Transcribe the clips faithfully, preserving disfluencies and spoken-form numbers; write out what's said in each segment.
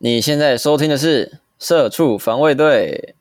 你现在收听的是《社畜防卫队》。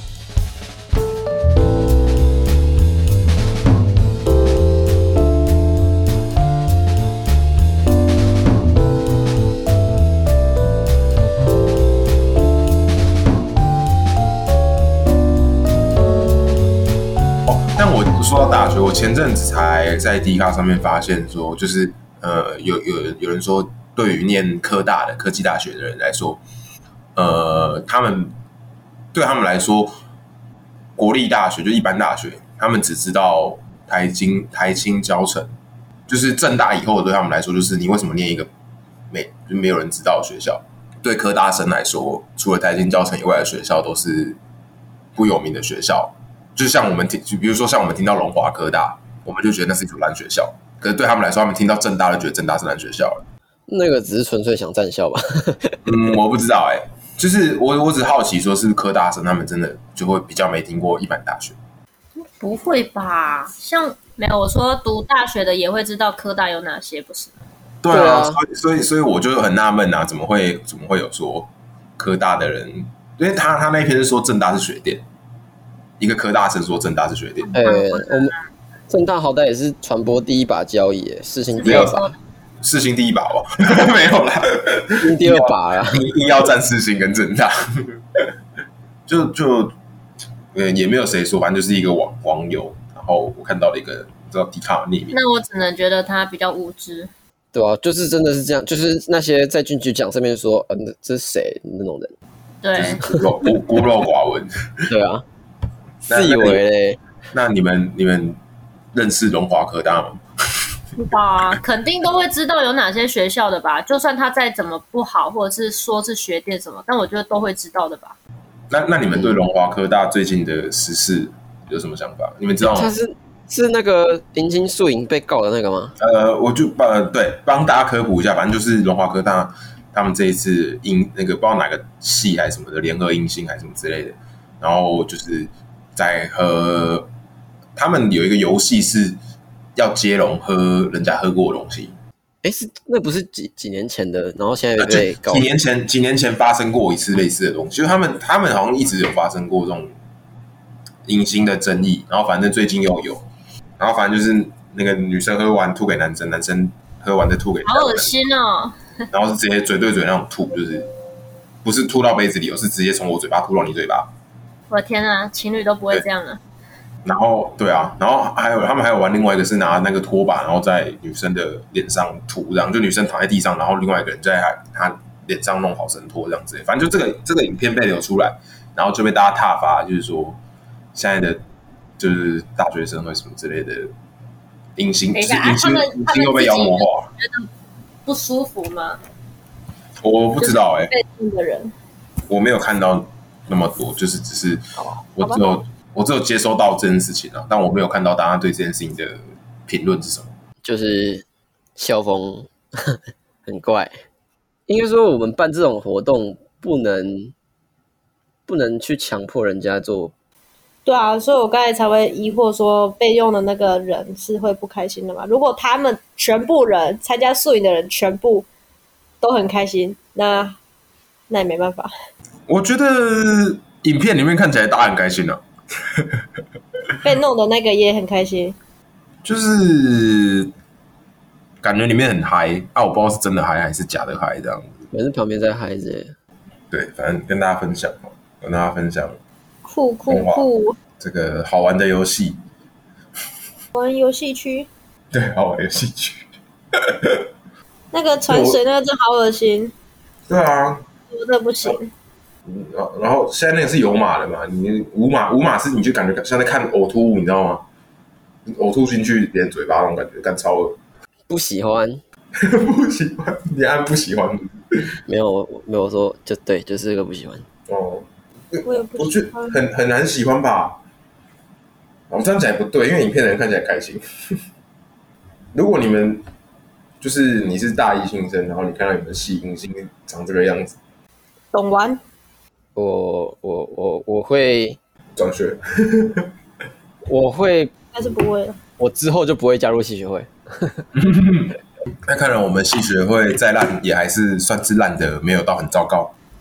但我说到大学，我前阵子才在 D 卡上面发现说，就是呃，有有有人说，对于念科大的科技大学的人来说，呃，他们对他们来说，国立大学就一般大学，他们只知道台经、台清、交成，就是政大以后对他们来说，就是你为什么念一个没就没有人知道的学校？对科大生来说，除了台清、交成以外的学校都是不有名的学校。就像我们听，比如说像我们听到龙华科大，我们就觉得那是一所烂学校。可是对他们来说，他们听到政大就觉得政大是烂学校了。 那个只是纯粹想站校吧？ 嗯，我不知道哎、欸，就是我我只好奇说，是不是科大生他们真的就会比较没听过一般大学？ 不会吧？像没有我说读大学的也会知道科大有哪些，不是？ 对啊，所以所以所以我就很纳闷啊，怎么会怎么会有说科大的人？因为他他那一篇是说政大是学店。一个科大生说政大是学店， 哎、欸，我们政大好歹也是传播第一把交椅，世新第二把， 世新第一把吧？没有啦， 第二把啦， 硬要站世新跟政大，就就呃也没有谁说，反正就是一个网网友，然后我看到了一个不知道迪卡的匿名， 那我只能觉得他比较无知， 对啊，就是真的是这样，就是那些在进去讲上面说，嗯、呃，这是谁那种人， 对， 就是孤陋孤孤陋寡闻， 对啊。自以为嘞， 那你们你们认识龙华科大吗？ 知道啊，肯定都会知道有哪些学校的吧。就算他再怎么不好，或者是说是学店什么，但我觉得都会知道的吧。 那那你们对龙华科大最近的时事有什么想法？你们知道吗？ 他是是那个林金素营被告的那个吗？ 呃，我就呃对帮大家科普一下，反正就是龙华科大他们这一次迎那个不知道哪个系还是什么的联合迎新还是什么之类的，然后就是。在喝，他们有一个游戏是要接龙喝人家喝过的东西。 哎，是那不是几几年前的，然后现在被告。 几年前，几年前发生过一次类似的东西，就是他们他们好像一直有发生过这种隐形的争议，然后反正最近又有，然后反正就是那个女生喝完吐给男生，男生喝完再吐给， 好恶心哦！ 然后是直接嘴对嘴那种吐，就是不是吐到杯子里，而是直接从我嘴巴吐到你嘴巴。 我的天啊，情侣都不会这样啊！ 然后对啊，然后还有他们还有玩另外一个是拿那个拖把，然后在女生的脸上涂，这样就女生躺在地上，然后另外一个人在她脸上弄好神拖这样子。反正就这个这个影片被流出来，然后就被大家挞伐，就是说现在的就是大学生会什么之类的隐形，隐形隐形又被妖魔化， 觉得不舒服吗？ 我不知道哎、欸， 被动的人我没有看到。那么多，就是只是我只有我只有接收到这件事情啊，但我没有看到大家对这件事情的评论是什么。 就是校风很怪，应该说我们办这种活动不能不能去强迫人家做。 对啊，所以我刚才才会疑惑说，被用的那个人是会不开心的嘛？如果他们全部人参加宿营的人全部都很开心，那那也没办法。 我觉得影片里面看起来大家很开心啊， 被弄的那个也很开心， 就是感觉里面很嗨啊，我不知道是真的嗨还是假的嗨这样子。 反正旁边在嗨着。 对，反正跟大家分享，跟大家分享酷酷酷这个好玩的游戏， 玩游戏区， 对，好玩游戏区。 那个传水那个真好恶心。 对啊， 我真的不行。 嗯，然后现在那个是有码的嘛？你无码无码是你就感觉像在看呕吐物，你知道吗？呕吐进去连嘴巴那种感觉，干超恶。 不喜欢， 不喜欢，你按不喜欢？ 没有，我没有说就对，就是这个不喜欢。 哦， 我也不喜欢， 我觉得很很难喜欢吧？我这样讲也不对，因为影片的人看起来开心。如果你们就是你是大一新生，然后你看到你们系迎新长这个样子， 懂玩。 我我我我会转学， 我会， 但是不会了。 我之后就不会加入系学会。 那看来我们系学会再烂，也还是算是烂的，没有到很糟糕。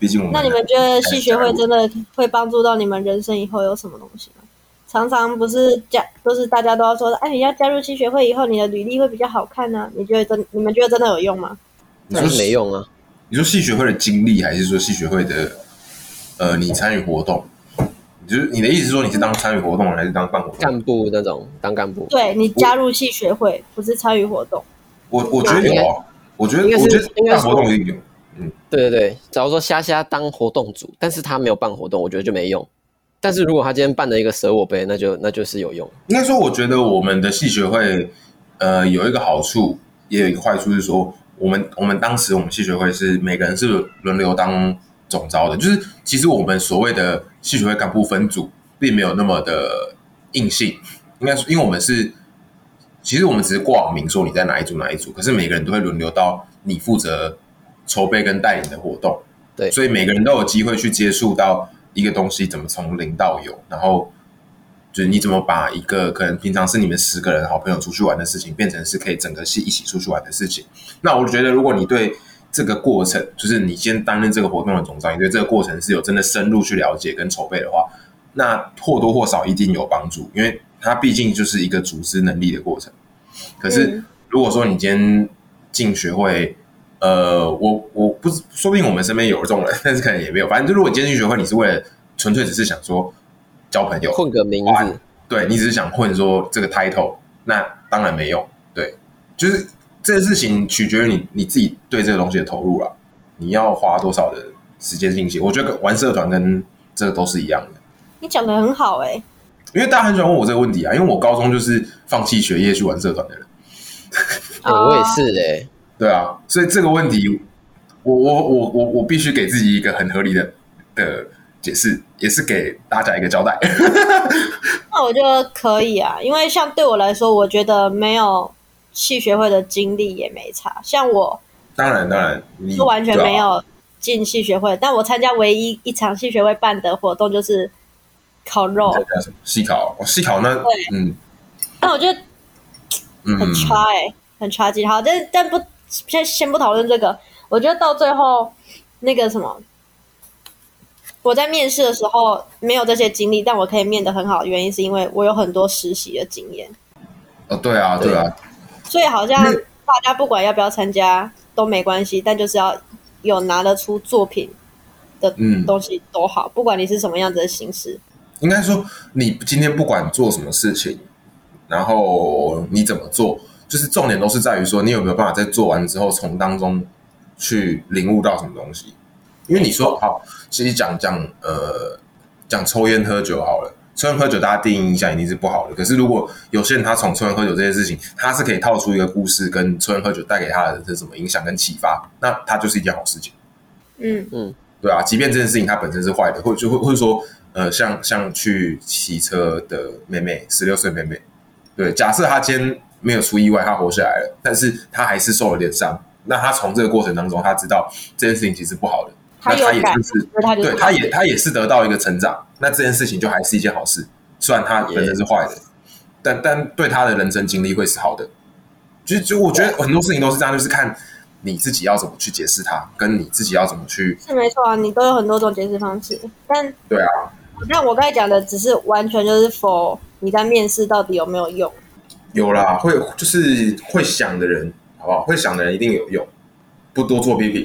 毕竟我们。 那你们觉得系学会真的会帮助到你们人生以后有什么东西吗？常常不是加，都是大家都要说，哎，你要加入系学会以后，你的履历会比较好看呢、啊。你觉得真，你们觉得真的有用吗？ 你说没用啊？ 你说系学会的经历，还是说系学会的呃，你参与活动？就是你的意思是说你是当参与活动还是当办活动？ 干部那种当干部？ 对，你加入系学会不是参与活动。 我我觉得有啊，我觉得我觉得办活动一定有。嗯， 对对对，假如说虾虾当活动组，但是他没有办活动，我觉得就没用。但是如果他今天办了一个舍我杯，那就那就是有用。 应该说，我觉得我们的系学会，呃，有一个好处，也有一个坏处，是说，我们我们当时我们系学会是每个人是轮流当总召的，就是其实我们所谓的系学会干部分组，并没有那么的硬性。应该说，因为我们是，其实我们只是挂名说你在哪一组哪一组，可是每个人都会轮流到你负责筹备跟带领的活动， 对， 所以每个人都有机会去接触到一个东西怎么从零到有，然后就是你怎么把一个可能平常是你们十个人好朋友出去玩的事情，变成是可以整个系一起出去玩的事情。那我觉得，如果你对这个过程，就是你先担任这个活动的总召，你对这个过程是有真的深入去了解跟筹备的话，那或多或少一定有帮助，因为它毕竟就是一个组织能力的过程。可是如果说你今天进学会，呃，我我不说不定我们身边有这种人，但是可能也没有。反正就如果今天进学会，你是为了纯粹只是想说交朋友， 混个名字， 对你只是想混说这个 title， 那当然没用。对，就是这件事情取决于你你自己对这个东西的投入啦。你要花多少的时间进行？我觉得玩社团跟这个都是一样的。 你讲得很好哎、欸， 因为大家很喜欢问我这个问题啊，因为我高中就是放弃学业去玩社团的人。 欸、我也是哎、欸。 对啊，所以这个问题，我我我我我必须给自己一个很合理的的解释，也是给大家一个交代。 那我觉得可以啊，因为像对我来说，我觉得没有系学会的经历也没差。像我， 当然当然，你就完全没有进系学会，但我参加唯一一场系学会办的活动就是烤肉。 系烤，系烤那嗯， 那我觉得很差哎、欸，很差劲。好，但但不。先先不讨论这个，我觉得到最后那个什么，我在面试的时候没有这些经历，但我可以面得很好的原因是因为我有很多实习的经验。 哦，对啊，对啊。 所以好像大家不管要不要参加都没关系，但就是要有拿得出作品的东西都好，嗯、不管你是什么样子的形式。 应该说，你今天不管做什么事情，然后你怎么做。就是重点都是在于说，你有没有办法在做完之后，从当中去领悟到什么东西？因为你说好，其实讲讲呃讲抽烟喝酒好了，抽烟喝酒大家第一印象一定是不好的。可是如果有些人他从抽烟喝酒这件事情，他是可以套出一个故事，跟抽烟喝酒带给他的是什么影响跟启发，那他就是一件好事情。 嗯嗯， 对啊，即便这件事情它本身是坏的，或者或者说呃像像去骑车的妹妹，十六岁妹妹，对，假设她今天没有出意外，他活下来了，但是他还是受了点伤。那他从这个过程当中，他知道这件事情其实不好的， 他有感， 那他也是对，他也他也是得到一个成长。那这件事情就还是一件好事，虽然他本身是坏的， yeah. 但但对他的人生经历会是好的。就就我觉得很多事情都是这样，就是看你自己要怎么去解释它，跟你自己要怎么去。 是没错啊，你都有很多种解释方式，但对啊， 那我刚才讲的只是完全就是 for 你在面试到底有没有用。 有啦，会就是会想的人，好不好？会想的人一定有用，不多做批评。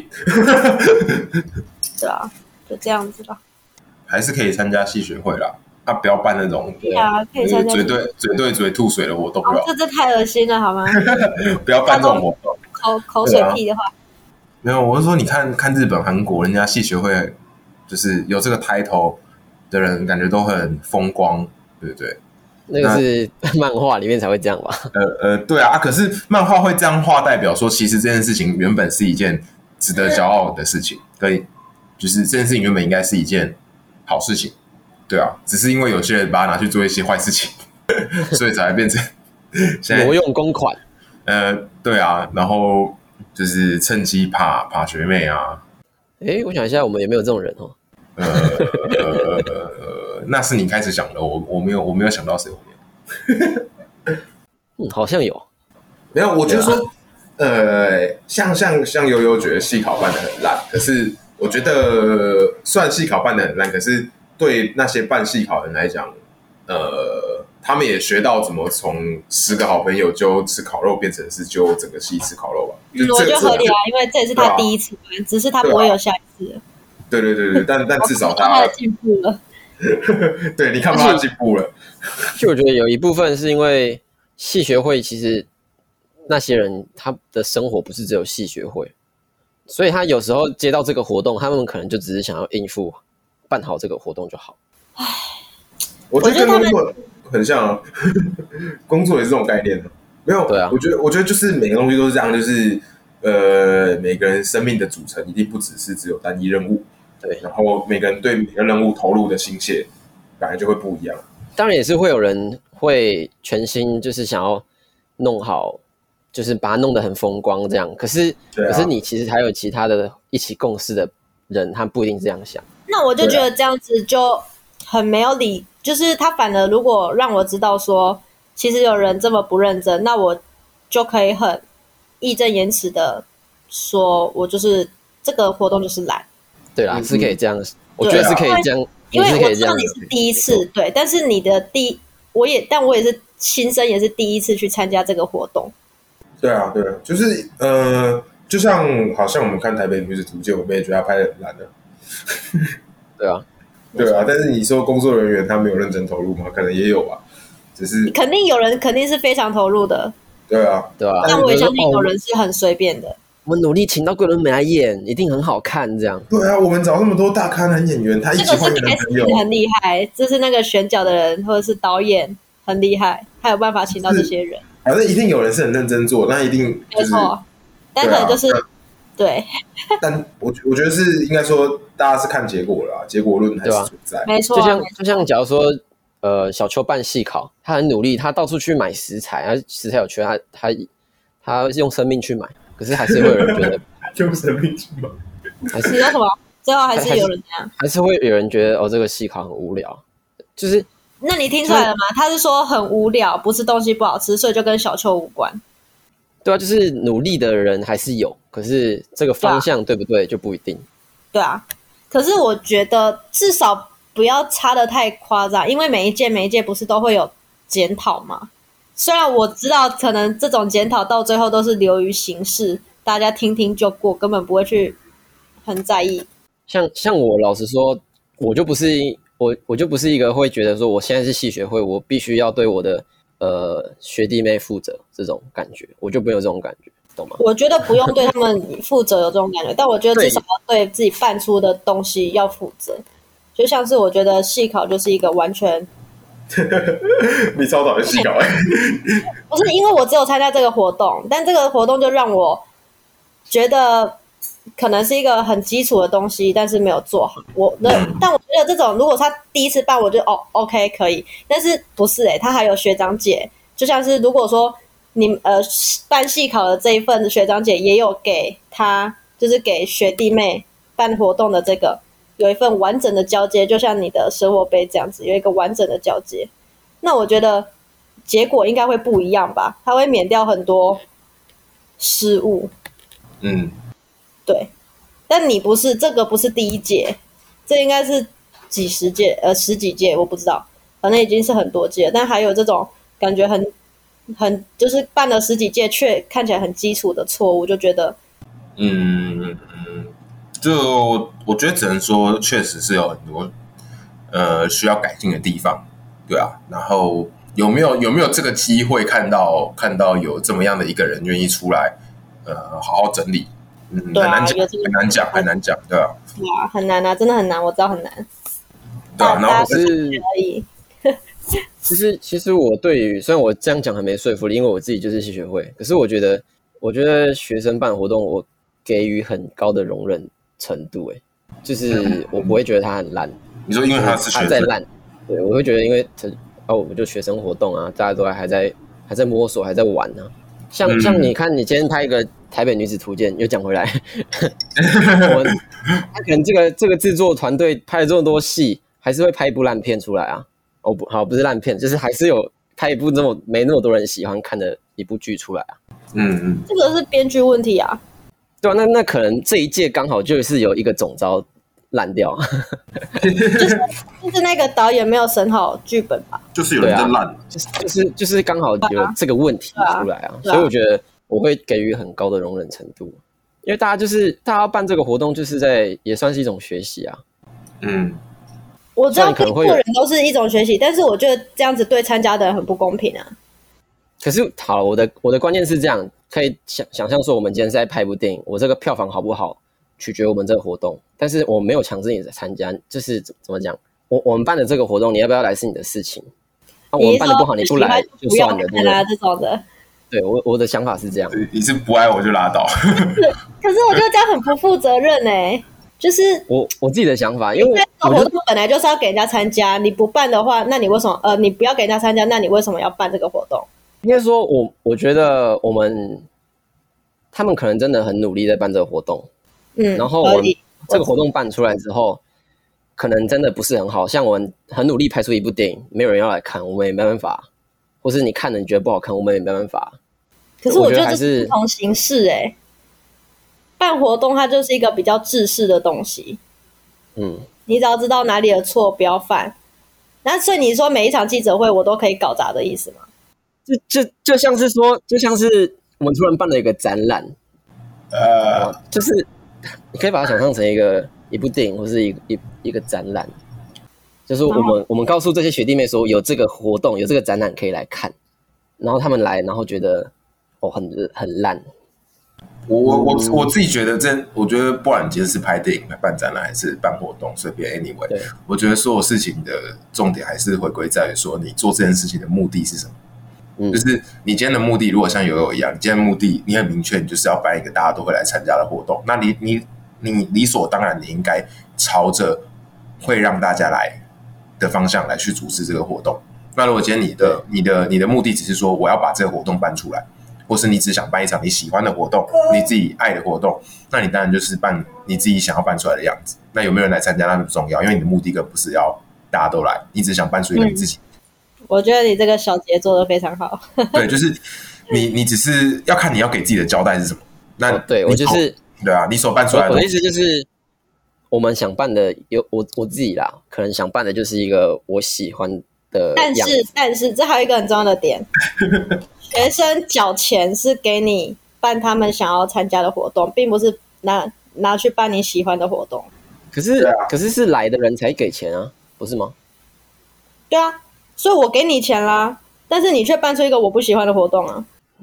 对啊，就这样子吧。 还是可以参加系学会啦，啊，不要办那种对啊，可以参加嘴对嘴对嘴吐水的活动， 哦，这这太恶心了，好吗？ 不要办这种活动， 口口水屁的话。 没有，我是说，你看看日本、韩国，人家系学会就是有这个 title 的人，感觉都很风光，对不对？ 那个是漫画里面才会这样吧？ 呃呃，对啊，可是漫画会这样画，代表说其实这件事情原本是一件值得骄傲的事情，可以，就是这件事情原本应该是一件好事情，对啊，只是因为有些人把它拿去做一些坏事情，所以才会变成现在挪用公款。 呃，对啊，然后就是趁机爬爬学妹啊。 哎，我想一下，我们有没有这种人哦？ 呃呃呃，那是你开始想的，我我没有我没有想到谁后面。 嗯，好像有。 没有，我就说，呃，像像像悠悠觉得系考办得很烂，可是我觉得虽然系考办得很烂，可是对那些办系考的人来讲，呃，他们也学到怎么从十个好朋友就吃烤肉变成是就整个系吃烤肉吧。 嗯，我觉得合理啊，因为这也是他第一次办，只是他不会有下一次了。 对对对对，但但至少他的进步了。 对，你看他进步了。 就我觉得有一部分是因为系学会其实那些人他的生活不是只有系学会，所以他有时候接到这个活动，他们可能就只是想要应付办好这个活动就好。 唉， 我觉得跟工作很像啊，工作也是这种概念的。没有， 对啊， 我觉得我觉得就是每个东西都是这样，就是呃，每个人生命的组成一定不只是只有单一任务。 对， 然后每个人对每个任务投入的心血本来就会不一样。 当然也是会有人会全心就是想要弄好，就是把它弄得很风光这样。可是、啊、可是你其实还有其他的一起共事的人，他不一定这样想。 那我就觉得这样子就很没有理，就是他反而如果让我知道说，其实有人这么不认真，那我就可以很义正言辞的说，我就是这个活动就是懒。 对啦，是可以这样，我觉得是可以这样， 因为我知道你是第一次，对，但是你的第，我也，但我也是亲身也是第一次去参加这个活动。 对啊，对啊，就是呃，就像好像我们看台北女子图鉴，我们也觉得她拍的很烂的。 对啊， 对啊，但是你说工作人员他没有认真投入吗？可能也有吧，只是肯定有人肯定是非常投入的。 对啊， 对啊， 但我也相信有人是很随便的。 我们努力请到桂纶镁来演，一定很好看。这样对啊，我们找那么多大咖男演员，他一起换个男朋友， 这个很厉害。这是那个选角的人或者是导演很厉害，他有办法请到这些人。 反正一定有人是很认真做，那一定、就是、 没错。但可能就是 对,、啊、 对。但我我觉得是应该说，大家是看结果了，结果论还是存在。 没错， 就像就像假如说，呃，小邱办系考，他很努力，他到处去买食材，他食材有缺，他他他用生命去买，可是还是会有人觉得。 用生命去买， 还是要什么？最后还是有人这样， 还是会有人觉得哦，这个系考很无聊。就是， 那你听出来了吗？他是说很无聊，不是东西不好吃，所以就跟小邱无关。 对啊，就是努力的人还是有，可是这个方向 对,、啊、对不对就不一定。 对啊，可是我觉得至少不要差得太夸张，因为每一届每一届不是都会有检讨吗？虽然我知道可能这种检讨到最后都是流于形式。大家听听就过，根本不会去很在意。像像我老实说，我就不是我我就不是一个会觉得说我现在是系学会，我必须要对我的呃学弟妹负责这种感觉，我就没有这种感觉，懂吗？我觉得不用对他们负责有这种感觉，但我觉得至少要对自己办出的东西要负责。就像是我觉得系考就是一个完全。 你超讨厌系考哎！ 不是因为我只有参加这个活动，但这个活动就让我。觉得可能是一个很基础的东西，但是没有做好。我那但我觉得这种，如果他第一次办，我就哦 OK 可以。但是不是哎、欸，他还有学长姐，就像是如果说你呃办系考的这一份学长姐也有给他，就是给学弟妹办活动的这个有一份完整的交接，就像你的生活杯这样子，有一个完整的交接。那我觉得结果应该会不一样吧，他会免掉很多失误。 嗯， 对，但你不是这个不是第一届，这应该是几十届呃十几届，我不知道，反正已经是很多届，但还有这种感觉很很就是办了十几届却看起来很基础的错误，就觉得嗯嗯，就我觉得只能说确实是有很多呃需要改进的地方，对啊，然后有没有有没有这个机会看到看到有这么样的一个人愿意出来？呃，好好整理，嗯， 对啊、 很难讲，很难讲，很难讲，对啊， 对啊，很难啊，真的很难，我知道很难。 对啊，然后是而已。 其实，其实我对于虽然我这样讲很没说服力，因为我自己就是系学会，可是我觉得，我觉得学生办活动，我给予很高的容忍程度，哎，就是我不会觉得他很烂。 你说因为他是学生， 他在烂，对，我会觉得因为哦，我们就学生活动啊，大家都还在还在摸索，还在玩呢、啊。像、嗯、像你看，你今天拍一个台北女子图鉴，又讲回来，我他可能这个这个制作团队拍了这么多戏，还是会拍一部烂片出来啊。哦不，好，不是烂片，就是还是有拍一部那么没那么多人喜欢看的一部剧出来啊。 嗯嗯， 这个是编剧问题啊。 对对啊，那那可能这一届刚好就是有一个总召烂掉， 就是就是那个导演没有审好剧本吧？ 就是有人在烂、啊， 就是就是就是刚好有这个问题出来啊，啊所以我觉得我会给予很高的容忍程度，因为大家就是大家办这个活动，就是在也算是一种学习啊。嗯， 我知道可能会人都是一种学习，但是我觉得这样子对参加的人很不公平啊。 可是好，我的我的观念是这样，可以想想象说，我们今天是在拍一部电影，我这个票房好不好？取决于我们这个活动，但是我没有强制你参加，就是怎么讲，我我们办的这个活动，你要不要来是你的事情。啊、我们办的不好，你不来就算了，对不对？ 这种的， 对我我的想法是这样。 你是不爱我就拉倒。 可是我觉得这样很不负责任哎、欸，就是我我自己的想法，因为这个活动本来就是要给人家参加，你不办的话，那你为什么呃你不要给人家参加？那你为什么要办这个活动？ 应该说我我觉得我们他们可能真的很努力在办这个活动。嗯，然后我们这个活动办出来之后，可能真的不是很好。像我们很努力拍出一部电影，没有人要来看，我们也没办法。或是你看了你觉得不好看，我们也没办法。 可是我觉得这是不同形式哎、欸，办活动它就是一个比较制式的东西。嗯，你只要知道哪里的错不要犯。那所以你说每一场记者会我都可以搞砸的意思吗？ 就就就像是说，就像是我们突然办了一个展览，呃，就是。你可以把它想象成一个一部电影，或是一一一个展览，就是我们我们告诉这些学弟妹说有这个活动，有这个展览可以来看，然后他们来，然后觉得哦很很烂。 我我我我自己觉得这，我觉得不管你今天是拍电影、办展览还是办活动，随便 anyway， 我觉得所有事情的重点还是回归在于说你做这件事情的目的是什么。嗯、就是你今天的目的，如果像友友一样，你今天的目的你很明确，你就是要办一个大家都会来参加的活动，那你你你理所当然，你应该朝着会让大家来的方向来去组织这个活动。那如果今天你的你的你的目的只是说我要把这个活动办出来，或是你只想办一场你喜欢的活动，你自己爱的活动，那你当然就是办你自己想要办出来的样子。那有没有人来参加那不重要，因为你的目的根本不是要大家都来，你只想办出一个你自己。嗯我觉得你这个小节做得非常好。 对，就是你，你只是要看你要给自己的交代是什么。那、 哦、对我就是， 对啊，你所办出来的。 我的意思就是，我们想办的有我我自己啦，可能想办的就是一个我喜欢的样子。但是，但是这还有一个很重要的点，学生缴钱是给你办他们想要参加的活动，并不是拿拿去办你喜欢的活动。 可是，啊、可是是来的人才给钱啊，不是吗？ 对啊。所以我给你钱啦，但是你却办出一个我不喜欢的活动啊。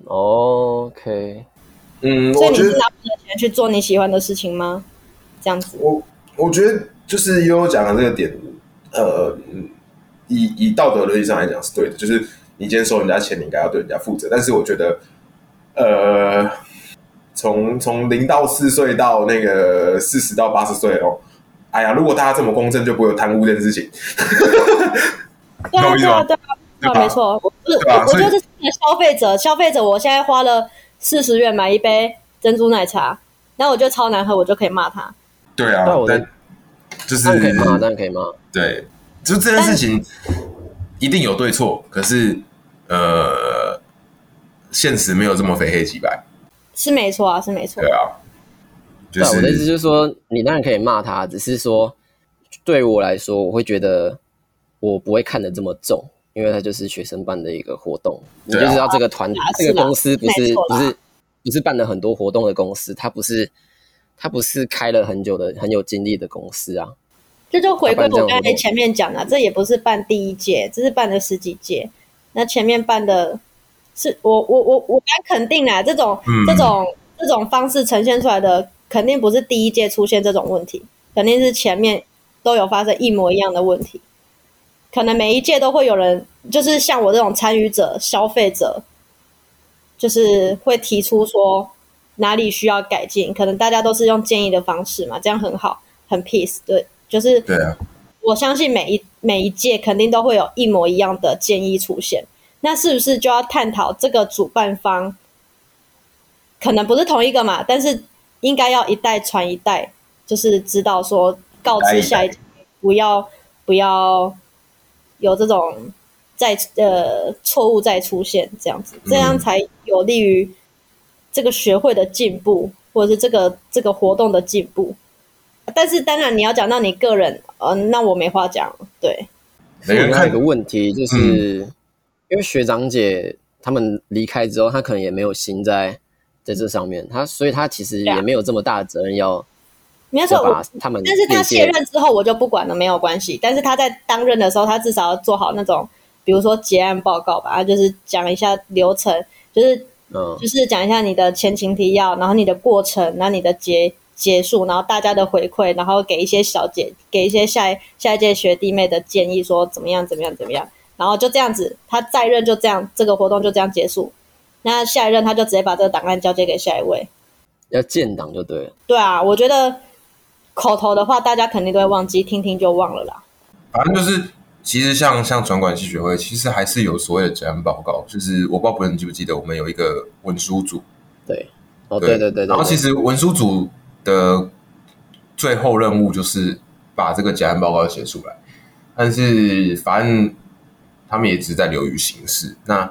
OK， 嗯， 所以你是拿我的钱去做你喜欢的事情吗？这样子， 我我觉得就是悠悠讲的这个点，呃，以以道德伦理上来讲是对的，就是你今天收人家钱，你应该要对人家负责。但是我觉得，呃，从从零到四岁到那个四十到八十岁哦，哎呀，如果大家这么公正，就不会有贪污这件事情。 对啊，对啊，对啊，对啊，没错。我是我，我就是消费者，消费者，我现在花了四十元买一杯珍珠奶茶，然后我觉得超难喝，我就可以骂他。 对啊，但就是可以骂，当然可以骂。 对，就这件事情一定有对错，可是呃，现实没有这么非黑即白。 是没错啊，是没错。 对啊， 就是对我的意思就是说，你当然可以骂他，只是说对于我来说，我会觉得。我不会看得这么重，因为它就是学生办的一个活动，你就知道这个团、啊、这个公司不是不是不是办了很多活动的公司，它不是它不是开了很久的很有经历的公司啊。 这就回归我刚才前面讲的，这也不是办第一届，这是办了十几届。那前面办的是我我我我敢肯定啦，这种、嗯、这种这种方式呈现出来的，肯定不是第一届出现这种问题，肯定是前面都有发生一模一样的问题。可能每一届都会有人，就是像我这种参与者、消费者，就是会提出说哪里需要改进。可能大家都是用建议的方式嘛，这样很好，很 peace。对，就是对啊。 我相信每一每一届肯定都会有一模一样的建议出现。那是不是就要探讨这个主办方可能不是同一个嘛？但是应该要一代传一代，就是知道说告知下一届不要不要。有这种再呃错误再出现这样子，这样才有利于这个学会的进步， 或者是这个这个活动的进步。但是当然你要讲到你个人，呃，那我没话讲。对， 每个人看一个问题就是，嗯、因为学长姐他们离开之后，他可能也没有心在在这上面，他所以他其实也没有这么大的责任要。 没有错，他们但是他卸任之后我就不管了，没有关系。但是他在当任的时候，他至少要做好那种，比如说结案报告吧，他就是讲一下流程，就是嗯，就是讲一下你的前情提要，然后你的过程，然后你的结。结束，然后大家的回馈，然后给一些小姐，给一些下一下一届学弟妹的建议，说怎么样怎么样怎么样，然后就这样子，他在任就这样，这个活动就这样结束。那下一任他就直接把这个档案交接给下一位， 要建档就对了。 对啊，我觉得口头的话大家肯定都会忘记，听听就忘了啦。 反正就是，其实像像传管系学会，其实还是有所谓的结案报告，就是我不知道不知道你记不记得，我们有一个文书组。 对，哦，对对 对, 对。 然后其实文书组的最后任务就是把这个结案报告写出来，但是反正他们也只是在流于形式。那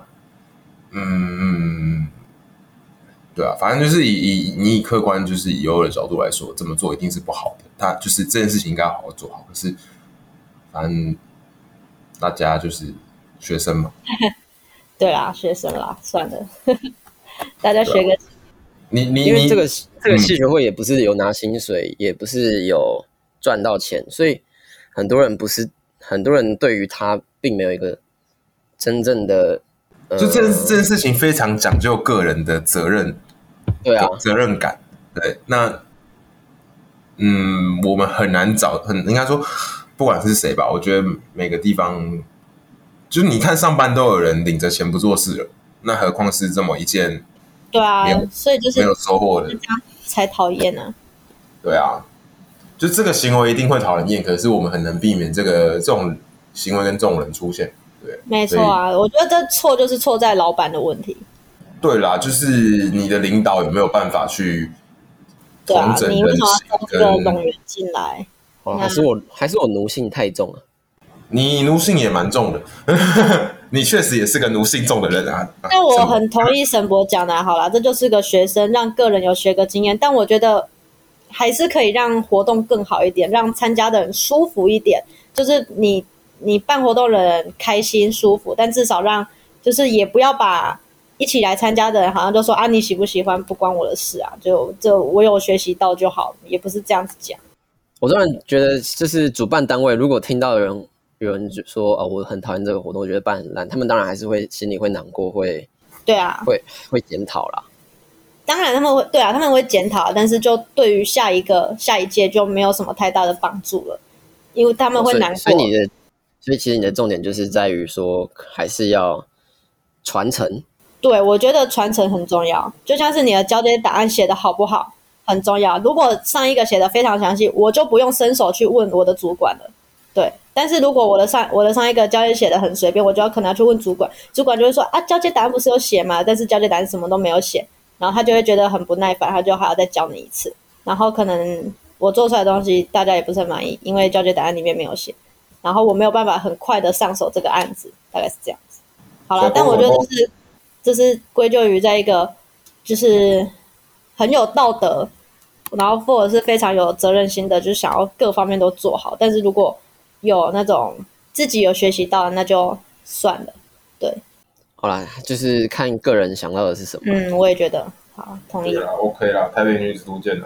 嗯，对啊，反正就是以以你以客观就是以优的角度来说，这么做一定是不好的。他就是这件事情应该好好做好，可是反正大家就是学生嘛。 对啦，学生啦，算了，大家学个。 你你因为这个这个系学会也不是有拿薪水，嗯、也不是有赚到钱，所以很多人不是很多人对于他并没有一个真正的， 呃、就这件这件事情非常讲究个人的责任， 对啊， 责任感。对，那嗯，我们很难找，很应该说，不管是谁吧，我觉得每个地方，就是你看上班都有人领着钱不做事了，那何况是这么一件。 对啊，所以就是没有收获的， 才讨厌啊。 对啊，就这个行为一定会讨人厌，可是我们很难避免这个这种行为跟这种人出现。对， 没错啊，我觉得这错就是错在老板的问题。 对啦，就是你的领导有没有办法去统整人心？ 对啊，你为什么要送这个冗员进来？ 哦，还是我还是我奴性太重了。 你奴性也蛮重的，你确实也是个奴性重的人啊。 但我很同意沈博讲的，好啦，这就是个学生，让个人有学个经验。但我觉得还是可以让活动更好一点，让参加的人舒服一点。就是你你办活动的人开心舒服，但至少让就是也不要把一起来参加的人好像就说啊你喜不喜欢不关我的事啊，就这我有学习到就好，也不是这样子讲。 我当然觉得就是主办单位如果听到的人。有人就说哦，我很讨厌这个活动，我觉得办很烂。他们当然还是会心里会难过，会对啊， 会会检讨啦。 当然他们会对啊，他们会检讨，但是就对于下一个下一届就没有什么太大的帮助了，因为他们会难过。 所以, 所以你的，所以其实你的重点就是在于说，还是要传承。 对，我觉得传承很重要，就像是你的交接档案写的好不好很重要。如果上一个写的非常详细，我就不用伸手去问我的主管了。对，但是如果我的上我的上一个交接写的很随便，我就要可能要去问主管，主管就会说啊，交接档案不是有写吗？但是交接档案什么都没有写，然后他就会觉得很不耐烦，他就还要再教你一次。然后可能我做出来的东西大家也不是很满意，因为交接档案里面没有写，然后我没有办法很快的上手这个案子，大概是这样子。好了，但我觉得这是这是归咎于在一个就是很有道德，然后或者是非常有责任心的，就是想要各方面都做好。但是如果有那种自己有学习到，那就算了。对， 好啦，就是看个人想到的是什么。 嗯，我也觉得好，同意。 对啦 ，OK 啦，台北女子都见了。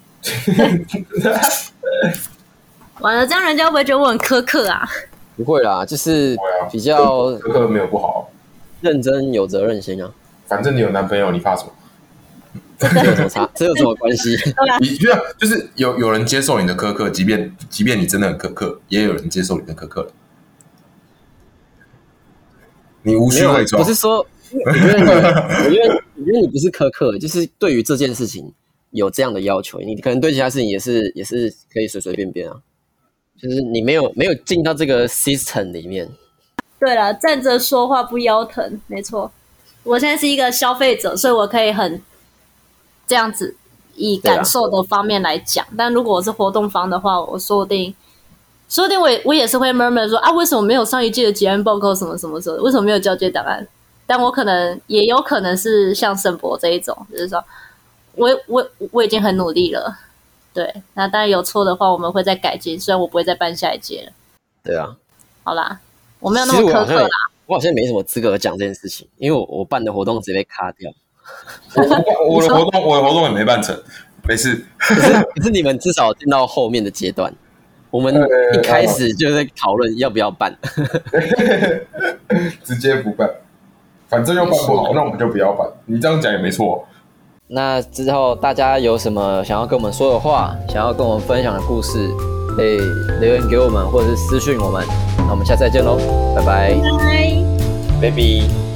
完了，这样人家会不会觉得我很苛刻啊？ 不会啦，就是比较苛刻没有不好， 认真有责任心啊。 反正你有男朋友，你怕什么？ 这有什么差？这有什么关系？ 你觉得就是有有人接受你的苛刻，即便即便你真的很苛刻，也有人接受你的苛刻了。你无需伪装。 不是说，我觉得你，我觉得我觉得你不是苛刻，就是对于这件事情有这样的要求，你可能对其他事情也是也是可以随随便便啊。就是你没有没有进到这个 system 里面。 对了，站着说话不腰疼，没错。我现在是一个消费者，所以我可以很这样子以感受的方面来讲。但如果我是活动方的话，我说不定，说不定我也我也是会 murmur 说啊，为什么没有上一届的结案报告什么什么什么？为什么没有交接档案？但我可能也有可能是像沈博这一种，就是说我我我已经很努力了。对，那当然有错的话，我们会再改进。虽然我不会再办下一届了。 对啊， 好啦，我没有那么苛刻啦。 我好像没什么资格讲这件事情，因为我我办的活动直接被卡掉。 我我的活动我的活动也没办成，没事。 可是可是你们至少进到后面的阶段，我们一开始就在讨论要不要办， 直接不办，反正又办不好，那我们就不要办。你这样讲也没错。 那之后大家有什么想要跟我们说的话，想要跟我们分享的故事，可以留言给我们，或者是私讯我们。那我们下次再见喽，拜拜， 拜拜 ，baby。